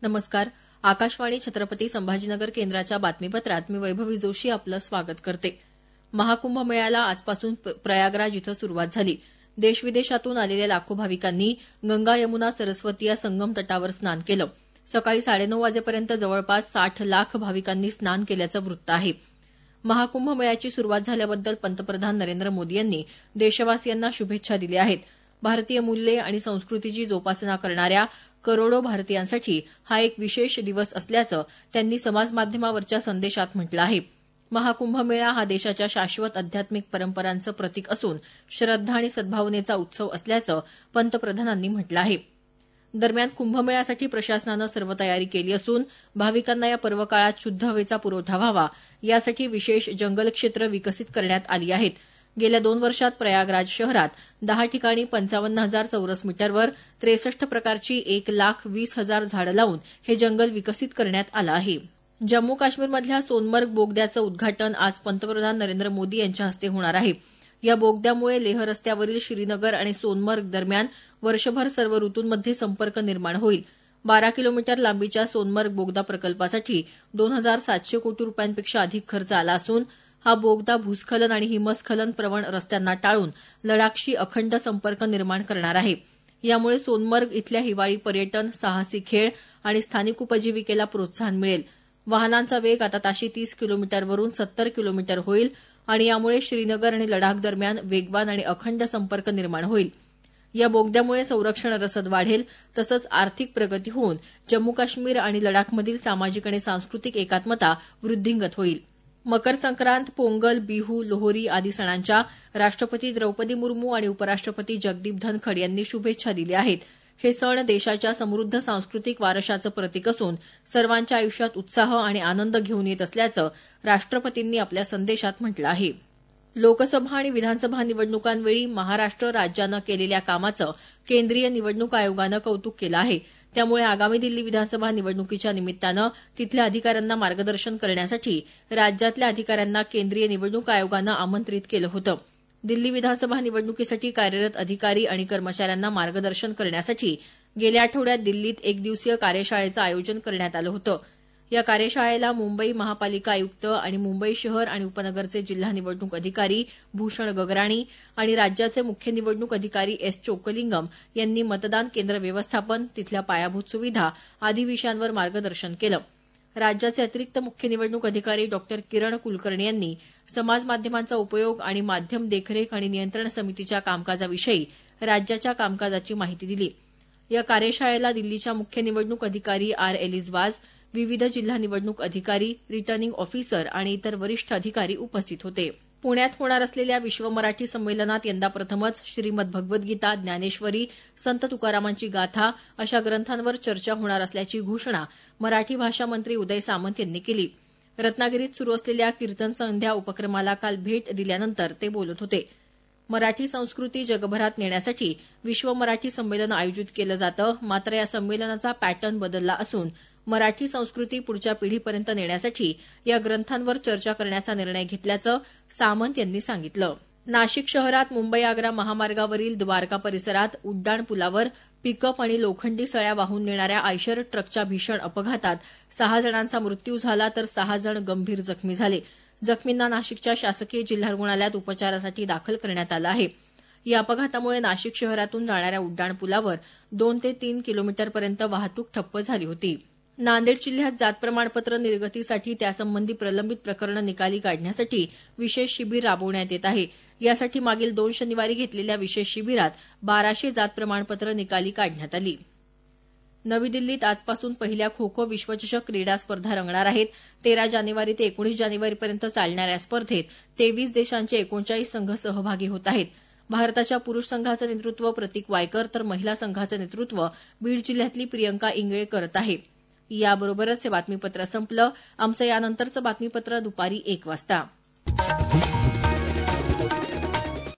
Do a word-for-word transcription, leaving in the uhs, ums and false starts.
नमस्कार. आकाशवाणी छत्रपती संभाजीनगर केंद्राच्या बातमीपत्रात मी वैभवी जोशी आपलं स्वागत करते. महाकुंभ मेळ्याला आजपासून प्रयागराज इथं सुरुवात झाली. देश विदेशातून आलेल्या लाखो भाविकांनी गंगा यमुना सरस्वती या संगम तटावर स्नान केलं. सकाळी साडेनऊ वाजेपर्यंत जवळपास साठ लाख भाविकांनी स्नान केल्याचं वृत्त आहे. महाकुंभ मेळ्याची सुरुवात झाल्याबद्दल पंतप्रधान नरेंद्र मोदी यांनी देशवासियांना शुभेच्छा दिल्या आहेत. भारतीय मूल्ये आणि संस्कृतीची जोपासना करणाऱ्या करोडो भारतीयांसाठी हा एक विशेष दिवस असल्याचं त्यांनी समाजमाध्यमावरच्या संदेशात म्हटलं आहे. महाकुंभ मेळा हा देशाच्या शाश्वत आध्यात्मिक परंपरांचं प्रतीक असून श्रद्धा आणि सद्भावनेचा उत्सव असल्याचं पंतप्रधानांनी म्हटलं आहे. दरम्यान कुंभमेळ्यासाठी प्रशासनानं सर्व तयारी केली असून भाविकांना या पर्वकाळात शुद्ध हवेचा पुरवठा व्हावा यासाठी विशेष जंगल क्षेत्र विकसित करण्यात आली आहेत. गेल्या दोन वर्षात प्रयागराज शहरात दहा ठिकाणी पंचावन्न हजार चौरस मीटरवर त्रेसष्ट प्रकारची एक लाख वीस हजार झाडं लावून हे जंगल विकसित करण्यात आलं आहे. जम्मू काश्मीरमधल्या सोनमर्ग बोगद्याचं उद्घाटन आज पंतप्रधान नरेंद्र मोदी यांच्या हस्ते होणार आहे. या बोगद्यामुळे लेह रस्त्यावरील श्रीनगर आणि सोनमर्ग दरम्यान वर्षभर सर्व ऋतूंमध्ये संपर्क निर्माण होईल. बारा किलोमीटर लांबीच्या सोनमर्ग बोगदा प्रकल्पासाठी दोन हजार सातशे कोटी रुपयांपेक्षा अधिक खर्च आला असून हा बोगदा भूस्खलन आणि हिमस्खलन प्रवण रस्त्यांना टाळून लडाखशी अखंड संपर्क निर्माण करणार आहे. यामुळे सोनमर्ग इथल्या हिवाळी पर्यटन, साहसी खेळ आणि स्थानिक उपजीविकेला प्रोत्साहन मिळेल. वाहनांचा वेग आता ताशी तीस किलोमीटरवरून सत्तर किलोमीटर होईल आणि यामुळे श्रीनगर आणि लडाख दरम्यान वेगवान आणि अखंड संपर्क निर्माण होईल. या बोगद्यामुळे संरक्षण रसद वाढेल तसंच आर्थिक प्रगती होऊन जम्मू काश्मीर आणि लडाखमधील सामाजिक आणि सांस्कृतिक एकात्मता वृद्धिंगत होईल. मकर संक्रांत, पोंगल, बिहू, लोहरी आदी सणांच्या राष्ट्रपती द्रौपदी मुर्मू आणि उपराष्ट्रपती जगदीप धनखड यांनी शुभेच्छा दिल्या आहेत. हे सण देशाच्या समृद्ध सांस्कृतिक वारशाचं प्रतीक असून सर्वांच्या आयुष्यात उत्साह आणि आनंद घेऊन येत असल्याचं राष्ट्रपतींनी आपल्या संदेशात म्हटलं आहे. लोकसभा आणि विधानसभा निवडणुकांवेळी महाराष्ट्र राज्यानं केलेल्या कामाचं केंद्रीय निवडणूक आयोगानं कौतुक केलं आहे. त्यामुळे आगामी दिल्ली विधानसभा निवडणुकीच्या निमित्तानं तिथल्या अधिकाऱ्यांना मार्गदर्शन करण्यासाठी राज्यातल्या अधिकाऱ्यांना केंद्रीय निवडणूक आयोगानं आमंत्रित केलं होतं. दिल्ली विधानसभा निवडणुकीसाठी कार्यरत अधिकारी आणि कर्मचाऱ्यांना मार्गदर्शन करण्यासाठी गेल्या आठवड्यात दिल्लीत एक दिवसीय कार्यशाळेचं आयोजन करण्यात आलं होतं. या कार्यशाळेला मुंबई महापालिका आयुक्त आणि मुंबई शहर आणि उपनगरचे जिल्हा निवडणूक अधिकारी भूषण गगराणी आणि राज्याचे मुख्य निवडणूक अधिकारी एस चोक्कलिंगम यांनी मतदान केंद्र व्यवस्थापन, तिथल्या पायाभूत सुविधा आदी विषयांवर मार्गदर्शन केलं. राज्याचे अतिरिक्त मुख्य निवडणूक अधिकारी डॉ किरण कुलकर्णी यांनी समाज माध्यमांचा उपयोग आणि माध्यम देखरेख आणि नियंत्रण समितीच्या कामकाजाविषयी राज्याच्या कामकाजाची माहिती दिली. या कार्यशाळेला दिल्लीच्या मुख्य निवडणूक अधिकारी आर एलिझवाज, विविध जिल्हा निवडणूक अधिकारी, रिटर्निंग ऑफिसर आणि इतर वरिष्ठ अधिकारी उपस्थित होते. पुण्यात होणार असलेल्या विश्व मराठी संमेलनात यंदा प्रथमच श्रीमद भगवद्गीता, ज्ञानेश्वरी, संत तुकारामांची गाथा अशा ग्रंथांवर चर्चा होणार असल्याची घोषणा मराठी भाषा मंत्री उदय सामंत यांनी केली. रत्नागिरीत सुरू असलेल्या कीर्तन संध्या उपक्रमाला काल भेट दिल्यानंतर ते बोलत होते. मराठी संस्कृती जगभरात नेण्यासाठी विश्व मराठी संमेलन आयोजित केलं जातं. मात्र या संमेलनाचा पॅटर्न बदलला असून मराठी संस्कृती पुढच्या पिढीपर्यंत नेण्यासाठी या ग्रंथांवर चर्चा करण्याचा निर्णय घेतल्याचं सामंत यांनी सांगितलं. नाशिक शहरात मुंबई आग्रा महामार्गावरील द्वारका परिसरात उड्डाण पुलावर पिकअप आणि लोखंडी सळ्या वाहून नेणाऱ्या आयशर ट्रकच्या भीषण अपघातात सहा जणांचा मृत्यू झाला तर सहा जण गंभीर जखमी झाले. जखमींना नाशिकच्या शासकीय जिल्हा रुग्णालयात उपचारासाठी दाखल करण्यात आलं आहे. या अपघातामुळे नाशिक शहरातून जाणाऱ्या उड्डाण पुलावर दोन ते तीन किलोमीटरपर्यंत वाहतूक ठप्प झाली होती. नांदेड जिल्ह्यात जात प्रमाणपत्र निर्गतीसाठी त्यासंबंधी प्रलंबित प्रकरणं निकाली काढण्यासाठी विशेष शिबिर राबवण्यात येत आहे. यासाठी मागील दोन शनिवारी घेतलेल्या विशेष शिबिरात बाराशे जात प्रमाणपत्र निकाली काढण्यात आली. नवी दिल्लीत आजपासून पहिल्या खो खो विश्वचषक क्रीडा स्पर्धा रंगणार आहेत. तेरा जानेवारी ते एकोणीस जानेवारीपर्यंत चालणाऱ्या स्पर्धेत तेवीस देशांचे एकोणचाळीस संघ सहभागी होत आहेत. भारताच्या पुरुष संघाचं नेतृत्व प्रतीक वायकर तर महिला संघाचं नेतृत्व बीड जिल्ह्यातली प्रियंका इंगळे करत आहे. याबरोबरच हे बातमीपत्र संपलं. आमचं यानंतरचं बातमीपत्र दुपारी एक वाजता.